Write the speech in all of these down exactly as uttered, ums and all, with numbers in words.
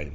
Zayin.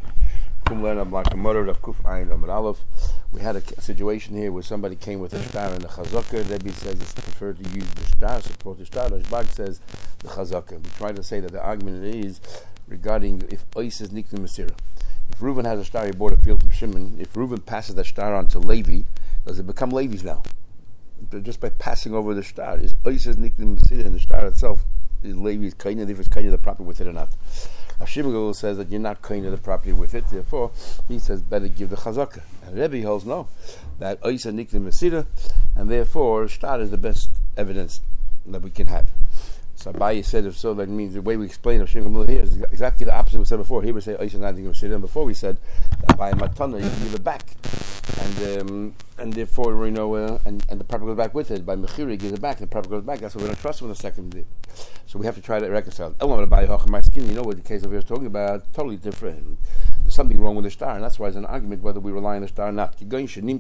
We had a situation here where somebody came with a star and a chazaka. Rebbe says it's preferred to use the star, support the star. Rashbag says the chazaka. We try to say that the argument is regarding if Ois is Nikli Masira. If Reuven has a star, he bought a field from Shimon. If Reuven passes that star on to Levi, does it become Levi's now? Just by passing over the star, is Ois is Nikli Masira, and the star itself is Levi's kind of if it's kind of the property with it or not. Ashimagul says that you're not kind of the property with it, therefore he says better give the chazaka. And Rebbe holds no, that Oisa Nikli Masira, and therefore star is the best evidence that we can have. So Abaye said if so, that means the way we explain Ashimagul here is exactly the opposite we said before. Here we say Oisa Nikli Masira, and before we said that by Matana you can give it back, and um, and therefore you know, uh, and, and the property goes back with it. By Mechira he gives it back, and the property goes back. That's why we don't trust him in the second day. So we have to try to reconcile. You know what the case of here is talking about? Totally different. There's something wrong with the star, and that's why it's an argument whether we rely on the star or not. One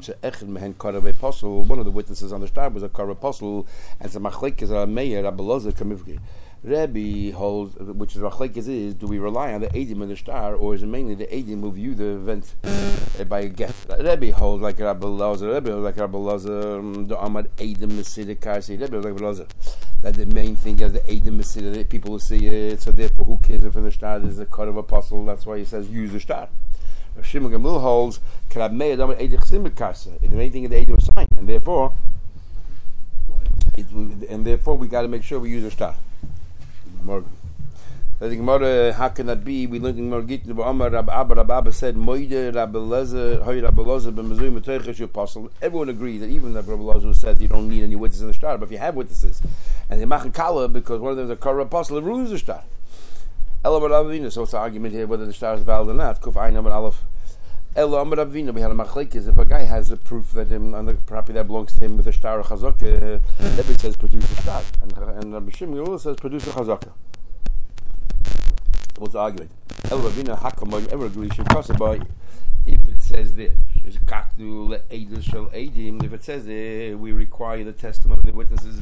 of the witnesses on the star was a Kar apostle, and some machlekes are meir Abelazar kamivki. Rebbe holds, which is machlekes is, do we rely on the edim in the star, or is it mainly the edim who view the event uh, by a get? Rebbe holds like Abelazar. Rebbe holds like Abelazar. The Amad edim mesidik karsi. Rebbe holds like Abelazar. That the main thing is the edim mesidik. The people will see it. So therefore, who cares if in the star there's a cut of apostle? That's why he says use the star. Shimon Gamul holds karab meir Amad edim chsimik karsa. The main thing is the edim sign, and therefore, it, and therefore we got to make sure we use the star. Morgan. I think more how can that be? We learned in Morgit Amar Rab Abba Rab Abba said Moide Rab Elazar Hoy Rab Elazar ben Mezuyim Teichesh Apostle. Everyone agrees that even Rab Elazar said you don't need any witnesses in the star, but if you have witnesses and they machen kala because one of them is a Kar apostle, it ruins the star. Ela Ravina. So it's an argument here whether the star is valid or not. Kuf Ein Amar Aleph. Ela Amar Ravina. We had a machlekes. If a guy has a proof that him on the property that belongs to him with a star or chazaka, Rebbe says produce the star, and and Rabbi Shimon says produce the chazaka. What's the argument? El Ravina Hakamon ever agrees by if it says there, if it says there, we require the testimony of the witnesses.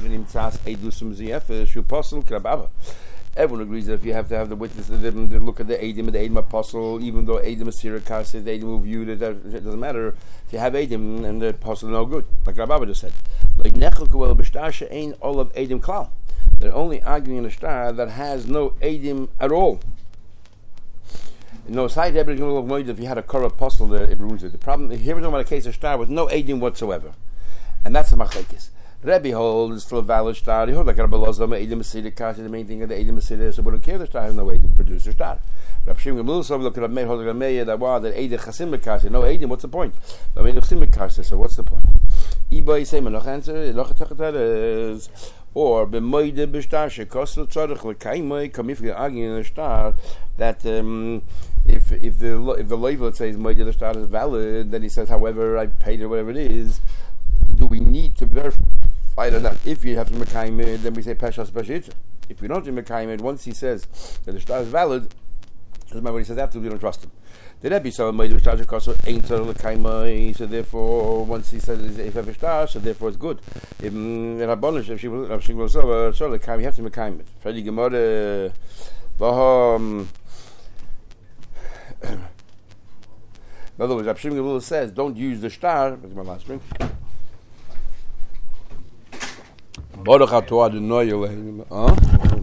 Everyone agrees that if you have to have the witnesses, they look at the Edim and the Edim apostle, even though Edim is Sirikar says the Edim will view it, it doesn't matter. If you have Edim and the apostle, no good. Like Rabbi just said. Like Nechel B'Shtar ain't all of Edim Klal. They're only arguing in a star that has no Edim at all. No side if you had a Kar apostle there, it ruins it. The problem here we're talking about a case of star with no Edim whatsoever. And that's the machlekes. Rebbe holds for a valid star. He holds like Rabbi Elazar, Edim Mesidik, the main thing of the Edim Mesidik, so we don't care the star has no Edim, produce a star. Rabbi Shimon Gamul so look at Rabbi Meir, hold like Rabbi Meir, that wow, that Edim Chasim Mekasi, no Edim, what's the point? I mean Chasim Mekasi, so what's the point? Ibai say Menoch answer, Loch is or b'moide b'shtar shekosel tzorich l'kaimoi kamifli arguing in a star that um, if if the if the label says moide the star is valid, then he says, however, I paid it, whatever it is. Do we need to verify it or not? If you have to mekayim it, then we say peshas peshit. If we don't do mekayim it, once he says that the star is valid, doesn't matter what he says after, we don't trust him. The Rebbe saw moide b'shtar shekosel ain't tzorich l'kaimoi, so therefore once he says if you have a star, so therefore it's good. If Rabbonish, if she will, if she will so so l'kaim, you have to mekayim it. Freddie Gemara, v'hom. In other words, Rabbi Shimon Gamul says, don't use the star. That's my last drink. Baruch atah Adonai Eloheinu. Huh?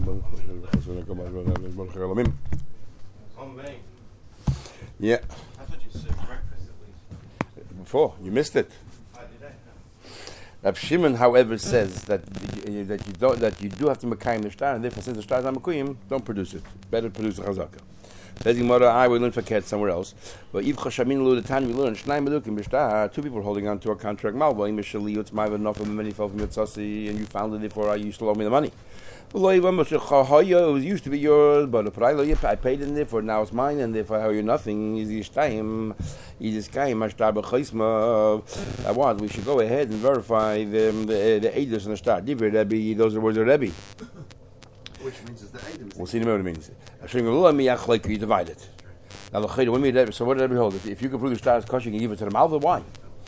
Yeah. I thought you said breakfast at least. Before, you missed it. I did. Rab Shimon, however, says that you, that you don't that you do have to mekayim the star, and therefore since the star is not mekayim, don't produce it. Better produce the chazaka. Says Gemara, I will learn forget somewhere else. But if Chashamin Lu the time we learn Shnai Medukim B'Shtar, two people holding on to a contract Malva, Mishali Utz Ma'av Nofel Many fell from Yitzasi, and you found it before I used to owe me the money. It was used to be yours, but if I paid it, and therefore now it's mine, and therefore I owe you nothing. Easy time, easy time. Mashtar b'chaisma. I want. We should go ahead and verify the the the edus and the star. Divrei Rebbe. Those are the words of Rebbe. Which means it's the edus. We'll see in a minute what it means. You divide it. Now, so what did Rebbe hold? If, if you can prove the star is kosher, you can give it to the Malva. Why?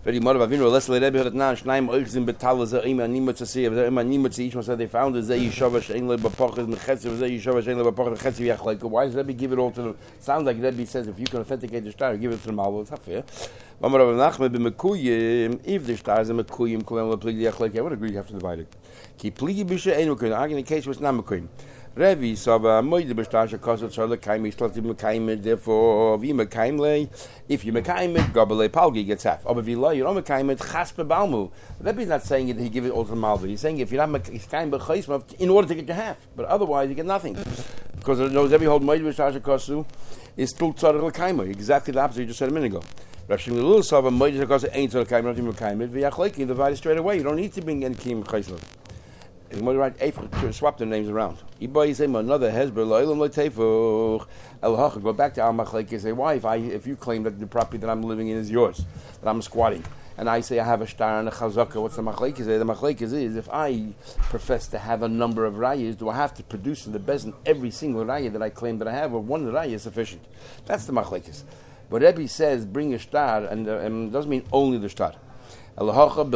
Very much of Avinu, less Rebbe had now Shnaim Oichzim Betala Ze Ima Nimut to see, Ima Nimut to each one said they found is Ze Yeshava Shein Le Bapachas Mechetzi, Ze Yeshava Shein Le Bapachas Mechetzi Yach. Like, why does Rebbe give it all to the? Sounds like Rebbe says if you can authenticate the star, give it to the Malva. It's not fair. Mamar Rav Nachman b'Mekuyim, if the star is a Mekuyim, Kulam LePligi Yach. Like, I would agree you have to divide it. Ki Pligi Bisha Ein Mekuyim. Arguing the case was not Mekuyim. Revi Sava Moide B'Shtasha Kosot Shala Kaimi Shlati Mekayim. Therefore, Vi Mekayim. If you Mekayim, Gabale Palgi gets half. But if you lie, you don't Mekayim. Chaspe Balmu. Rebbe's not saying that he give it all to the Malva. He's saying if you're not Mekayim B'Chaisma, in order to get your half, but otherwise you get nothing, because it knows every hold Moide B'Shtasha Kosu is still Tzarech L'Kaima. Exactly the opposite you just said a minute ago. Rav Shimon Lul Sava Moide B'Shtasha Kosu ain't Tzarech L'Kaima, not even Mekayim. V'Yachleki divide it straight away. You don't need to bring any Kiyim Chaisma. You might write to swap their names around. Another Hezbollah. Go back to Al Machlek and say, why if I if you claim that the property that I'm living in is yours, that I'm squatting, and I say I have a star and a chazaka, what's the Machlek is? The Machlek is if I profess to have a number of rayas, do I have to produce in the bezin every single raya that I claim that I have, or one raya is sufficient? That's the Machlek is. But Rebbe says bring a star, and, uh, and doesn't mean only the star. They're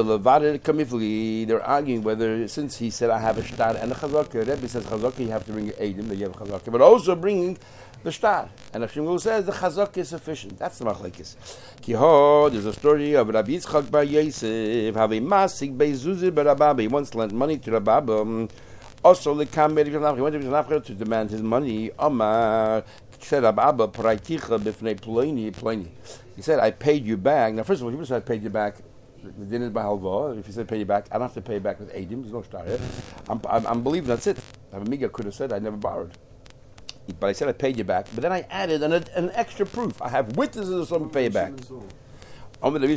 arguing whether, since he said I have a star and a chazaka, Rebbe says chazaka you have to bring edim, that you have a chazaka, but also bringing the star. And Rav Shimon says the chazaka is sufficient. That's the machlekes. Kiho, there's a story of Rabbi Yitzchak bar Yosef, have a masik beizuzir bar Rabba. He once lent money to Rabba. Also, the kamer he went to Nafcha to demand his money. Omar said Rabba praiticha b'fnei ploini ploini. He said I paid you back. Now, first of all, he said I paid you back. The dinner by halva. If you said pay you back, I don't have to pay you back with edim. There's no star here. I'm, I'm, I'm believing that's it. Amiga could have said I never borrowed, but I said I paid you back. But then I added an, an extra proof. I have witnesses of something pay you back. Bring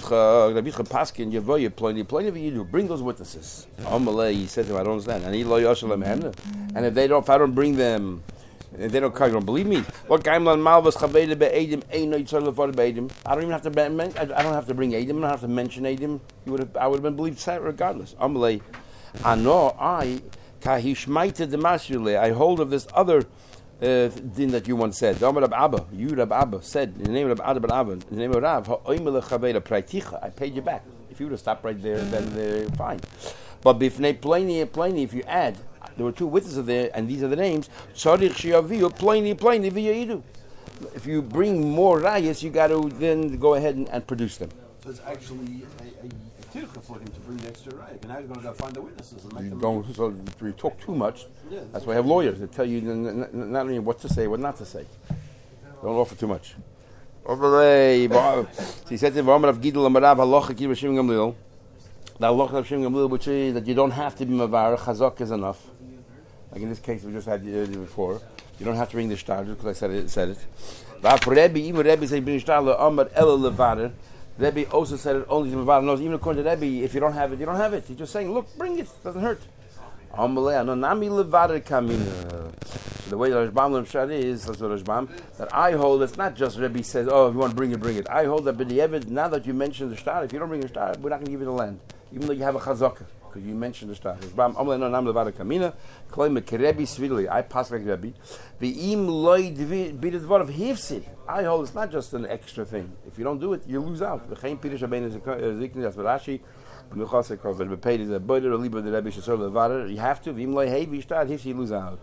those witnesses. He said to him, I don't understand. And if they don't, if I don't bring them. And they don't, you don't believe me. What Gaimlan Malvas Chaveda be'edim ain't no yitzhar levar be'edim. I don't even have to. Be, I don't have to bring edim. I don't have to mention edim. You would have. I would have been believed regardless. Amalei, ano I kahishmaita demasule. I hold of this other uh, din that you once said. Damar Rab Abba, you Rab Abba said in the name of Rab Abba, in the name of Rav, ha'oimele chaveda praiticha. I paid you back. If you would have stopped right there, then uh, fine. But bifnei plaini and plaini, if you add. There were two witnesses there, and these are the names. If you bring more rayas, you got to then go ahead and, and produce them. So it's actually a, a, a tircha for him to bring the extra raya. And now he's going to go find the witnesses and make you them. Don't. So if you talk too much, yeah, that's, that's why I have lawyers that tell you not only what to say, what not to say. Don't offer too much. So he said to him, the halacha of Shimon Gamliel, which is that you don't have to be mavar, chazak is enough. Like in this case we just had before, you don't have to bring the shtar because I said it. Said it. But for Rebbe, even Rebbe said bring shtar le'amar ela levader. Rebbe also said it only to mavar. No, even according to Rebbe, if you don't have it, you don't have it. He's just saying, look, bring it. It doesn't hurt. Amalei no nami levader kamina. The way the Rashbam Lemshad is, that's what Rashbam, that I hold, it's not just Rebbe says, oh, if you want to bring it, bring it. I hold that b'di'evid, now that you mentioned the shtar, if you don't bring the shtar, we're not going to give you the land. Even though you have a chazaka, because you mentioned the shtar. I pass like Rebbe. I hold it's not just an extra thing. If you don't do it, you lose out. You have to. You lose out.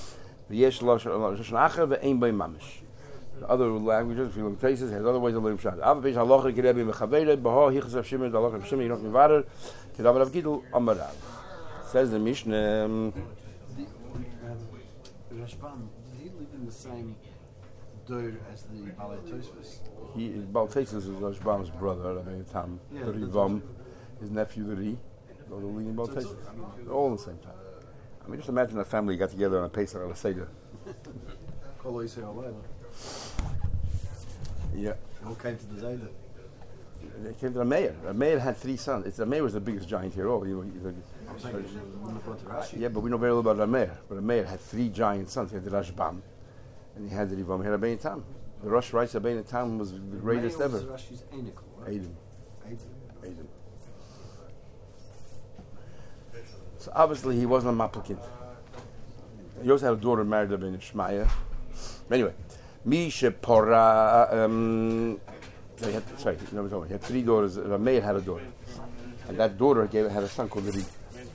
The other languages, if you look places, has other ways of learning Pshat. Avapish halacha kirebi mechavere, baha hichas of Shimon, the halacha of Shimon, you don't mevarer, kedavar of Gidul, amarav. Says the Mishnah. Um, Rashbam, did he live in the same door as the Balei Tosfos? He, Balei Tosfos is Rashbam's brother, Rabbi Tam, yeah, the Rivam, his nephew, the Ri, the leading Balei Tosfos. They're all in the same time. I mean, just imagine a family got together on a Pesach or a Seder. Yeah. Who came to the Zayda? They came to the mayor. The mayor had three sons. It's the mayor was the biggest giant here. All. You, you, I'm saying Rashi. Yeah, but we know very little about the mayor. But the mayor had three giant sons. He had the Rashbam, and he had the Rivam. He had Rabbeinu Tam. The Rosh Rice Rabbeinu Tam was the greatest ever. Rashi's Einikul, right? Adam. Adam. So obviously he wasn't a applicant. He also had a daughter married to Rabbeinu Shmaya. Anyway. Misha Pora, um, No, he had, sorry, no, no, he had three daughters. Rav Meir had a daughter, and that daughter gave had a son called Ri.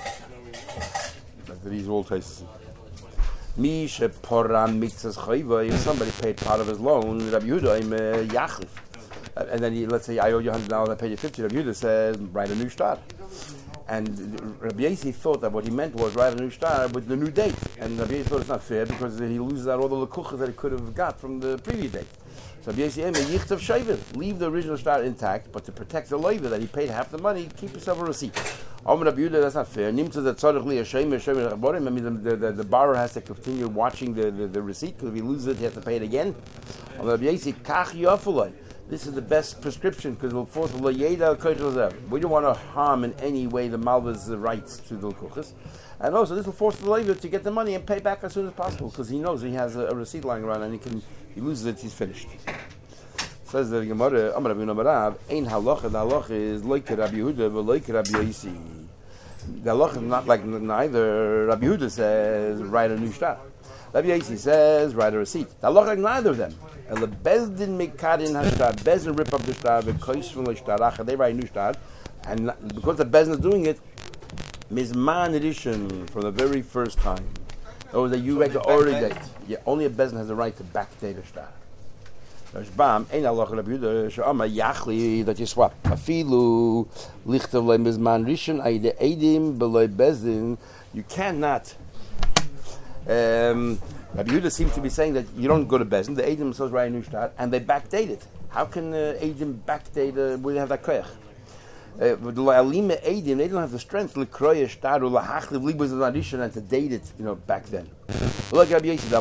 These all tastes. If somebody paid part of his loan, Rabbi Yehuda im Yachlif, and then he, let's say I owe you one hundred dollars, I pay you fifty. Rabbi Yehuda says write a new start. And Rabbi Yossi thought that what he meant was write a new star with the new date. And Rabbi Yossi thought it's not fair because he loses out all the lekuchas that he could have got from the previous date. So Rabbi Yossi said, yichtav shayvin, leave the original star intact, but to protect the loiva that he paid half the money, keep yourself a receipt. Om Rabbi Yehuda, that's not fair. Nimtza the tzarich li hashem hashem raborim. I mean, the, the, the borrower has to continue watching the, the, the receipt because if he loses it, he has to pay it again. Om Rabbi Yossi, kach yafulay. This is the best prescription because it will force the yeda koich. We don't want to harm in any way the malva's rights to the kuchas, and also this will force the loiva to get the money and pay back as soon as possible because he knows he has a, a receipt lying around and he can he loses it, he's finished. Says the Gemara, Amar Rabbi Yonah Ein halacha. The halacha is like Rabbi Yehuda, but like Rabbi Yossi. The halacha is not like neither. Rabbi Yehuda says write a new shtar. Rabbi Yossi says write a receipt. The halacha like neither of them. El bezdin mekadin hashtar. Bezdin rip up the shtar. V'kois from the shtar. They write a new shtar, and because the bezdin is doing it, mizman edition from the very first time. Or that you read the already date. Yeah, only a bezdin has the right to backdate a shtar. Rashbam, ein halacha Rabbi Yehuda she'amar yachli that you swap. Afilu lichtav le'mizman rishon ayde edim beloy bezdin. You cannot. Um, Rabbi Yehuda seems to be saying that you don't go to bezdin. The edim says write a new start, and they backdate it. How can uh, edim backdate? Uh, we have that koyach. Uh, they don't have the strength to kroya shtar or lahachliv libus adishon and to date it, you know, back then. Like Rabbi Yossi,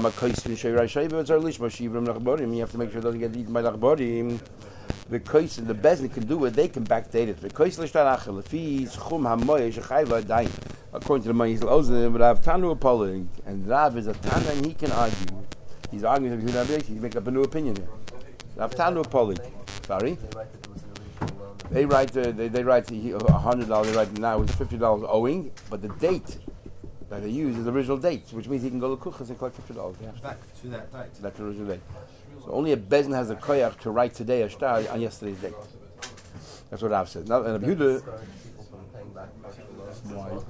you have to make sure it doesn't get eaten by lachborim. The kois and the bezdin can do it; they can backdate it. The kois l'shtar achel lefi chum hamoy shechayva daim. According to the Mayis Ozim, Rav Tanu Apolig, and Rav is a Tana, and he can argue. He's arguing with Rabbi Yossi. He's making up a new opinion here. Rav Tanu Apolig, sorry. They write, uh, they, they write a hundred dollars. They write now it's fifty dollars owing, but the date that they use is the original date, which means he can go to Kuchas and collect fifty dollars. Yeah. Back to that date. That's the original date. So only a bezdin has a koyach to write today a shtar on yesterday's date. That's what Rav says. Now, and Rabbi Yehuda. Why?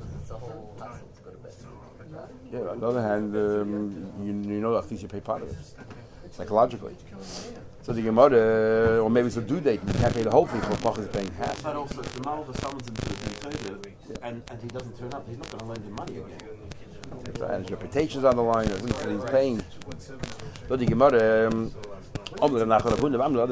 Yeah. On the other hand, um, you, you know at least you pay part of it psychologically. So the Gemara, or maybe it's a due date. You can't pay the whole thing. For Pach is paying half. But also, if the Malva summons him to the Torah, and and he doesn't turn up, he's not going to lend him money again. That's right. His reputation's on the line. At least he's paying. So the Gemara. Um, you think Rav heard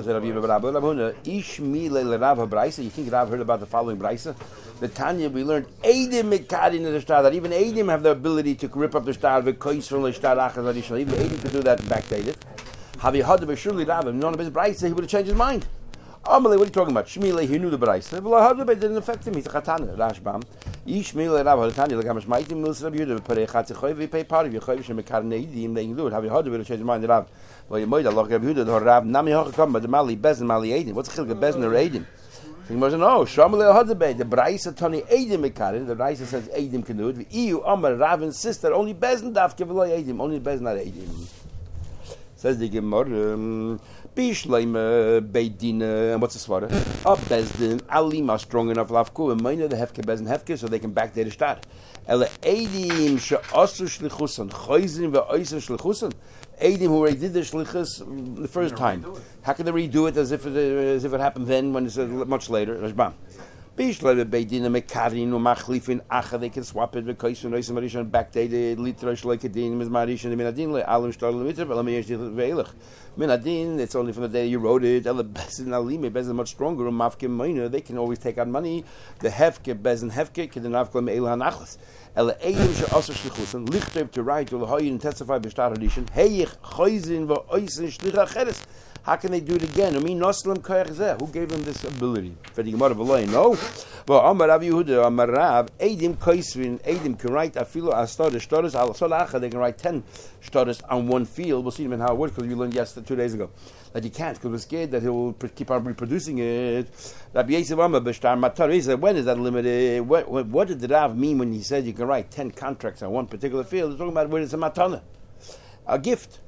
about the following brisa? The Tanya we learned Eidim Mekadin in the star that even Eidim have the ability to rip up the star with kois from the star achas additional. Even Eidim could do that and backdate it. Have you heard of surely Rav? None of his brisa he would have changed his mind. Amalei, what are you talking about? Shmilei, he knew the brisa. But it didn't affect him. He's a Chatana. Rashbam. Ishmilei Rav Tanya like how much mighty mills Rabbi Yehuda pay chatzichoy we pay part of your choy shem Mekadin Eidim they can do it. Have you heard of it? Change his mind, Rav. Well, you might Allah Rabbi Yehuda the Rav Nami Hochakam but the Mali Bezin Mali Eidim. What's the chiluk Bezin or Eidim? So he must know. Shamalei Hadabei the Braisa Tony Eidim Mekadin. The Braisa says Eidim can do it. The E U Amar Rav insists that only Bezin daf give away Eidim. Only Bezin not Eidim. Says the Gemara. Bishleim Beidin, and what's the swara? Up Bezdin, Alima strong enough lafku, and mine the hefke Bezdin hefke, so they can back their start. Ele Eidim she'asu shlichusan, Chayzin ve'oiser shlichusan. Eidim who already did the shlichus the first time. How can they redo it as if it, as if it happened then when it's uh, much later? Rashbam. Bishleim Beidin mekarin u'machlifin acha, they can swap it v'kois v'nois marishan backdated litrosh lekedin mizmarishan minadin le'alim shtar le'mitr v'lameyesh ve'elach. Minadin, it's only from the day you wrote it. Ele Bezin Alime, Bezin much stronger. Mafke Moina, they can always take out money. The Hefke, Bezin Hefke, Kedinavkla Me'el HaNachlas. Ele Eidim She'asr Shlichusen, Lichtreib to write, to L'hoyin and testify B'shtar Hadishin, Heyich, Choyzin, V'oysin, Shlicha Cheres. How can they do it again? I mean, Noslam Koyach Zeh. Who gave them this ability? For the Gemara V'loy, no. But Amar Rav Yehuda, Amar Rav, Eidim Koisvin, Eidim can write Afilu Astar, the Shtaris, Al Solacha, they can write ten Shtaris on one field. We'll see them in how it works because we learned yesterday, two days ago, that you can't because we're scared that he will keep on reproducing it. Rabbi Yosef Amar B'shtar Matar, he said, when is that limited? What, what, what did the Rav mean when he said you can write ten contracts on one particular field? He's talking about when it's a matana, a gift.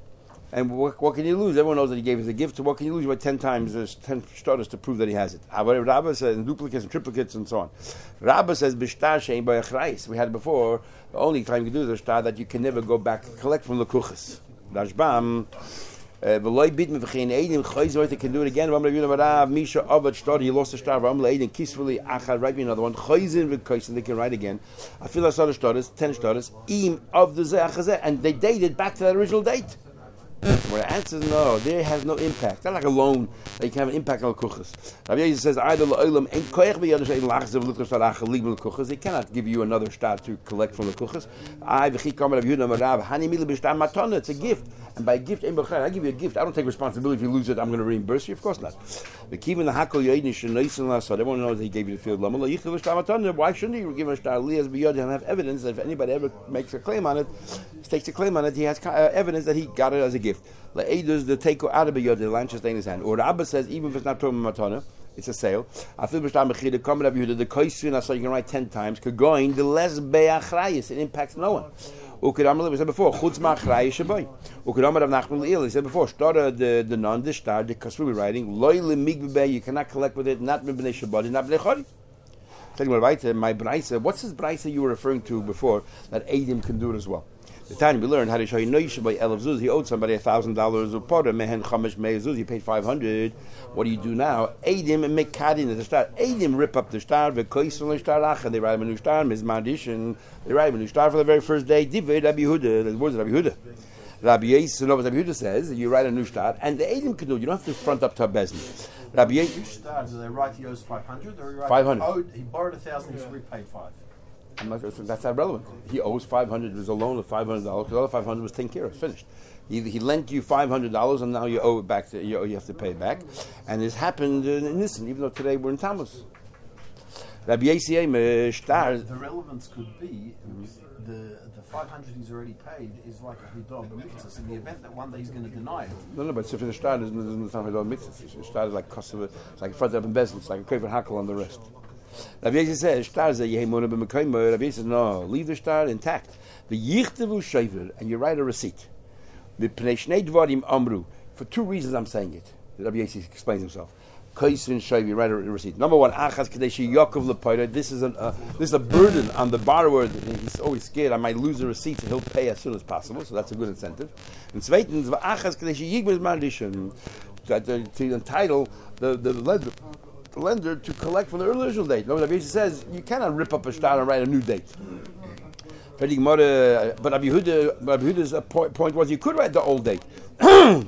And what, what can you lose? Everyone knows that he gave us a gift, so what can you lose by ten times? There's ten shtaras to prove that he has it. However, Rabbah says, and duplicates and triplicates and so on. Rabbah says, b'shtar she'ein bo achrayis. We had it before. The only time you can do is a shtar that you can never go back and collect from the kuchas. Rashbam, v'loy bit mev'chein eidim chayzoy, they can do it again. V'am Rabbi Yonah Barav, Misha avad shtar, he lost the shtar. V'am le'eidim kisveli achar, write me another one. Chayzin v'kaysin, they can write again. I feel I saw the shtaras, ten shtaras, im of the zeh achazeh, and they dated back to that original date. Well, the answer is no. There has no impact. It's not like a loan that you can have an impact on the kuchas. Rabbi Yosef says, "Either la'olam ein koyach b'yadash ein lachzav l'kuchas tarach legal kuchas." They cannot give you another shtar to collect from the kuchas. I v'chi kamer Rabbi Yehuda Marav hani mila b'shtar matana. It's a gift, and by gift ein b'chayr. I give you a gift. I don't take responsibility if you lose it. I'm going to reimburse you. Of course not. The kivin the hakol yoidin shenoisen lasad. Everyone knows he gave you the field. Lama layichel b'shtar matana. Why shouldn't he give a shtar lias b'yod and have evidence that if anybody ever makes a claim on it, takes a claim on it, he has uh, evidence that he got it as a gift. La'edus the take out of the the line just in his hand. Or Rabba says even if it's not Torah Matana, it's a sale. I feel b'shtar mechida come Rabbi Yehuda the koisvin. So you can write ten times. Going the less be'achrayis. It impacts no one. Ukadam we said before chutz ma'achrayis shaboy. Ukadam Rav Nachman Le'il he said before started the the non the star the kasrui writing loy lemigbe you cannot collect with it not b'nei shabbat not b'nei chori. Telling me right my brayse. What's this brayse you were referring to before that Eidim can do it as well? The time we learned how to show you no by Elif Zuz. He owed somebody a thousand dollars of porter. Mehen Chamish Mezuz. He paid five hundred. What do you do now? Eidim and make kadin at the start. Eidim rip up the star. Vekoisel the star acha. They write him a new star. Mizmadish they write him a new star for the very first day. Divid Rabbi Yehuda. The words of Rabbi Yehuda. Rabbi Yisrael, no, what Rabbi Yehuda says, you write a new star, and the Eidim can do it. You don't have to front up to a bezdin. Rabbi Yisrael. Which star? Do they write he owes five hundred, or he write five hundred? He, owed, he borrowed a thousand. He's repaid five. I'm not, that's not relevant. He owes five hundred. There's a loan of five hundred dollars. The other five hundred was taken care of. Finished. He, he lent you five hundred dollars, and now you owe it back. To, you, you have to pay it back. And this happened in, in Nisan, even though today we're in Tammuz. Rabbi Yisrael star. The relevance could be the the five hundred he's already paid is like a hidor b'mitzvahs. In the event that one day he's going to deny it. No, no, but so for the star, there's no hidor mitzvahs. The star is like customer. It's like front up in business. It's like a kafir hakel on the rest. Rabbi Yisrael says, "Shtar ze yehemona b'mekayim." Rabbi Yisrael says, "No, leave the shtar intact. The yichtavu shaver, and you write a receipt. The pnei shnei dvarim amru. For two reasons, I'm saying it." Rabbi Yisrael explains himself. Kaisvin shaver, you write a receipt. Number one, achas kadeshi yakov lepaira. This is an uh, this is a burden on the borrower. He's always scared I might lose the receipt, so he'll pay as soon as possible. So that's a good incentive. And zweitens, achas kadeshi yigmas mandishon, to entitle the the lender. The lender to collect from the original date. No, Rabbi Yisrael says you cannot rip up a star and write a new date. But Rabbi Yehuda, Rabbi Yehuda's point, point was you could write the old date. Rabbi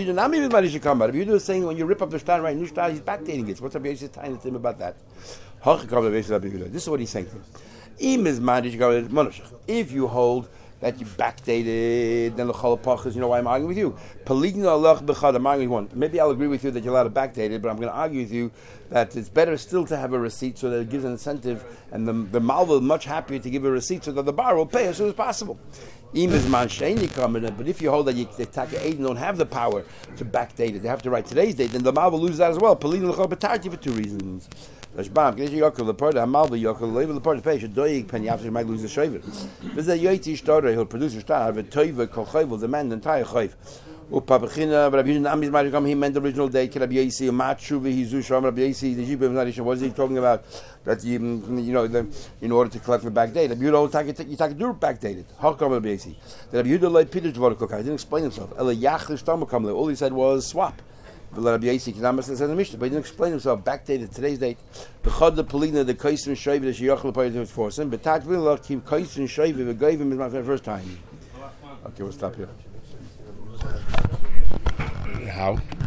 Yehuda is saying when you rip up the star and write a new star, he's backdating it. So what's Rabbi Yisrael telling him about that? This is what he's saying to him. If you hold that you backdated, then the chalapachas, you know why I'm arguing with you. I'm arguing with one. Maybe I'll agree with you that you're allowed to backdate it, but I'm going to argue with you that it's better still to have a receipt so that it gives an incentive, and the, the malva is much happier to give a receipt so that the borrower will pay as soon as possible. But if you hold that you, the Taka Aiden don't have the power to backdate it, they have to write today's date, then the malva loses that as well. For two reasons. Rashbam, Kadesh Yaakov Leparda, Hamalva Yaakov Level Leparda Pei, Shadoyig Pen Yafshe might lose the shaver. There's a Yaiti Starter, he'll produce a star, but Toiva Kolchayv will demand the entire Chayv. Upapachina, Rabbi Yudin Amiz Marikam, he meant the original date, Rabbi Yasi, Matshuvi, Hizusham, Rabbi Yasi, the Jibim Nadisha, what is he talking about? That you, you know, the, in order to collect the back date. Rabbi Yudah, you take a do backdated. How come Rabbi Yasi? Rabbi Yudah like Peter Dvorkok, I didn't explain himself. Ela Yachlish Tamakam, all he said was swap. Rabbi Yasi Kinamas says in the Mishnah, but he didn't explain himself. Backdated today's date. The Chod the Polina, the Kaisen Shayv, the Shiyach Lepayim to force him. But Tat will keep Kaisen Shayv. The gave him is my first time. Okay, we'll stop here. How?